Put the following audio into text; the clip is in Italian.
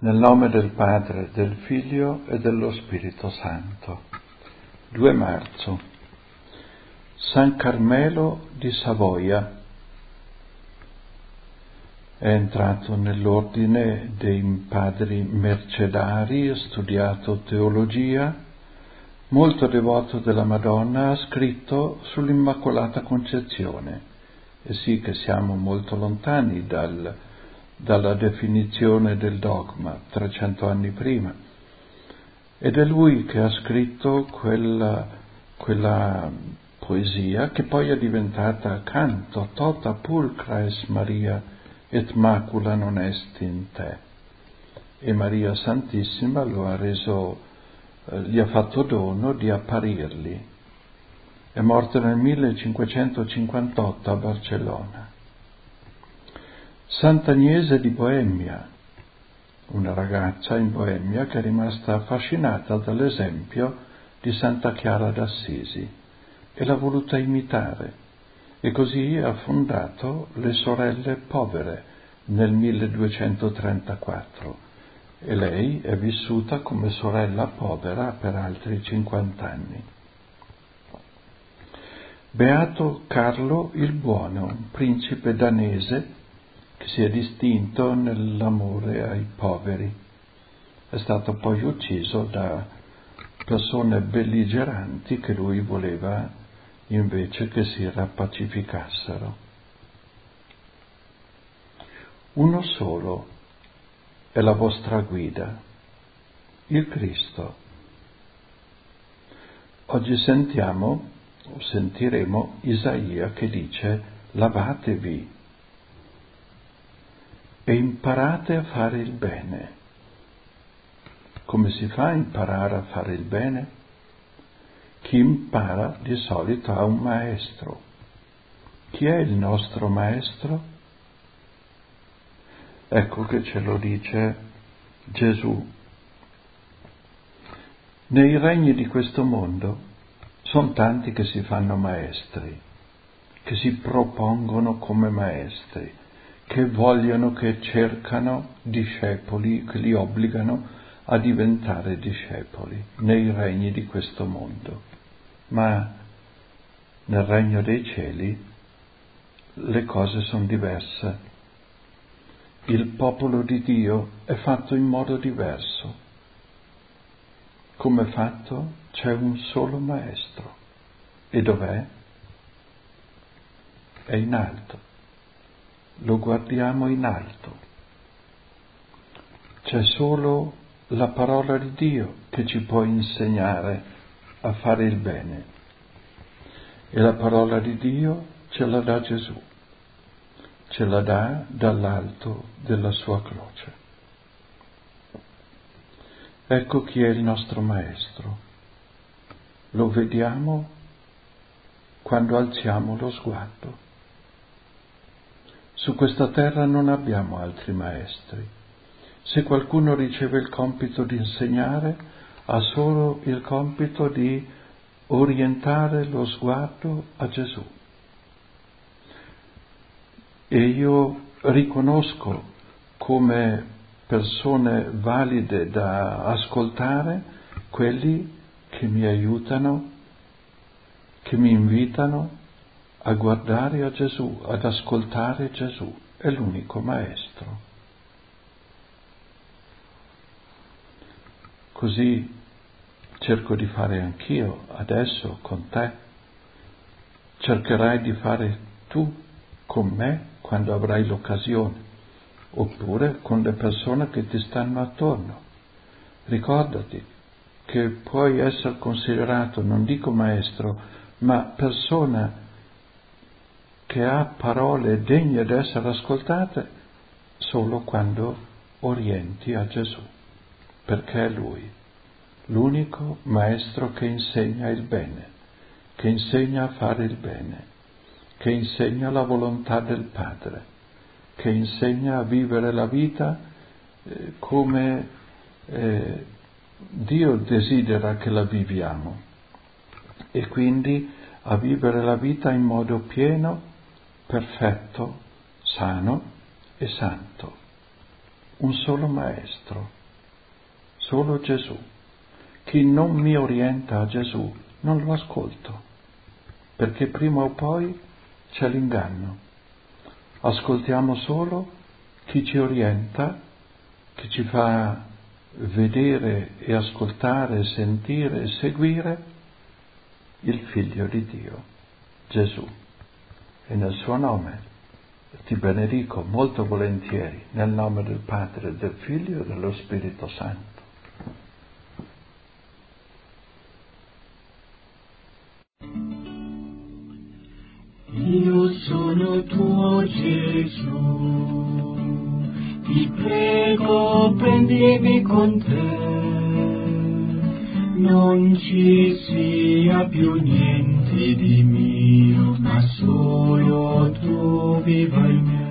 Nel nome del Padre, del Figlio e dello Spirito Santo. 2 marzo. San Carmelo di Savoia è entrato nell'ordine dei padri mercedari, ha studiato teologia, molto devoto della Madonna, ha scritto sull'Immacolata Concezione. E sì che siamo molto lontani dalla definizione del dogma, 300 anni prima. Ed è lui che ha scritto quella poesia che poi è diventata canto, tota pulcra es Maria et macula non est in te. E Maria Santissima lo ha reso, gli ha fatto dono di apparirgli. È morto nel 1558 a Barcellona. Sant'Agnese di Boemia, una ragazza in Boemia che è rimasta affascinata dall'esempio di Santa Chiara d'Assisi e l'ha voluta imitare, e così ha fondato le Sorelle Povere nel 1234 e lei è vissuta come sorella povera per altri 50 anni. Beato Carlo il Buono, un principe danese che si è distinto nell'amore ai poveri. È stato poi ucciso da persone belligeranti che lui voleva invece che si rappacificassero. Uno solo è la vostra guida, il Cristo. Oggi sentiremo Isaia che dice: lavatevi e imparate a fare il bene. Come si fa a imparare a fare il bene? Chi impara di solito ha un maestro. Chi è il nostro maestro? Ecco che ce lo dice Gesù. Nei regni di questo mondo sono tanti che si fanno maestri, che si propongono come maestri, che vogliono, che cercano discepoli, che li obbligano a diventare discepoli nei regni di questo mondo. Ma nel regno dei cieli le cose sono diverse. Il popolo di Dio è fatto in modo diverso. Come è fatto? C'è un solo maestro. E dov'è? È in alto. Lo guardiamo in alto. C'è solo la parola di Dio che ci può insegnare a fare il bene. E la parola di Dio ce la dà Gesù. Ce la dà dall'alto della sua croce. Ecco chi è il nostro maestro. Lo vediamo quando alziamo lo sguardo. Su questa terra non abbiamo altri maestri. Se qualcuno riceve il compito di insegnare, ha solo il compito di orientare lo sguardo a Gesù. E io riconosco come persone valide da ascoltare quelli che mi aiutano, che mi invitano a guardare a Gesù, ad ascoltare Gesù. È l'unico maestro. Così cerco di fare anch'io adesso con te. Cercherai di fare tu con me quando avrai l'occasione, oppure con le persone che ti stanno attorno. Ricordati che puoi essere considerato, non dico maestro, ma persona che ha parole degne di essere ascoltate solo quando orienti a Gesù, perché è Lui, l'unico maestro che insegna il bene, che insegna a fare il bene, che insegna la volontà del Padre, che insegna a vivere la vita come Dio desidera che la viviamo, e quindi a vivere la vita in modo pieno, perfetto, sano e santo. un solo maestro, solo Gesù. Chi non mi orienta a Gesù non lo ascolto, perché prima o poi c'è l'inganno. Ascoltiamo solo chi ci orienta, chi ci fa vedere e ascoltare, sentire e seguire il Figlio di Dio, Gesù. E nel suo nome ti benedico molto volentieri, nel nome del Padre, del Figlio e dello Spirito Santo. Io sono tuo Gesù, ti prego prendimi con te, non ci sia più niente di mio, ma solo tu viva in me.